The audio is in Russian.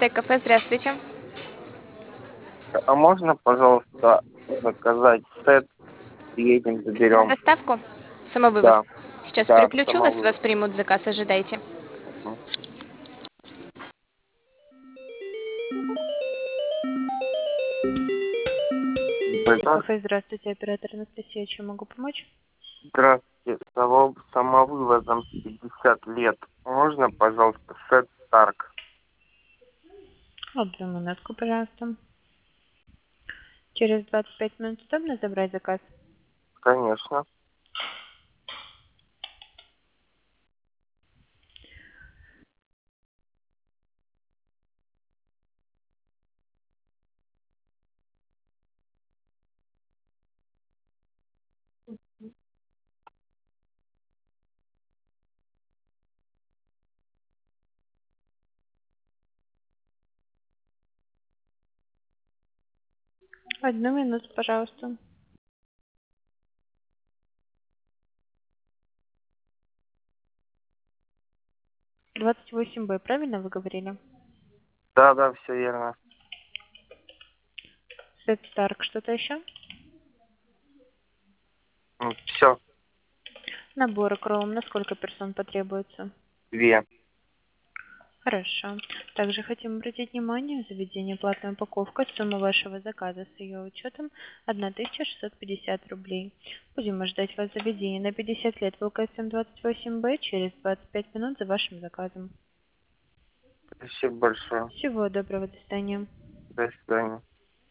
Стейк Кафе, здравствуйте. А можно, пожалуйста, заказать сет, приедем, На заберем? доставку? Самовывоз. Да, Сейчас да, переключу вас, самовывоз. вас примут заказ, ожидайте. Мгм. Да, Кафе, здравствуйте, оператор Анастасия, чем могу помочь? здравствуйте, самовывозом 50 лет. Можно, пожалуйста, сет Старк? Одну минутку, пожалуйста. Через 25 минут удобно забрать заказ? Конечно. Одну минуту, пожалуйста. 28Б, правильно вы говорили? Да, да, все верно. Сет Старк, что-то еще? Все, Наборы Chrome, на сколько персон потребуется? 2. Хорошо. Также хотим обратить внимание, заведение платная упаковка, сумма вашего заказа с ее учетом 1650 рублей. Будем ждать вас в заведении на 50 лет в ЛКСМ 28Б через 25 минут за вашим заказом. Спасибо большое. Всего доброго, до свидания. До свидания.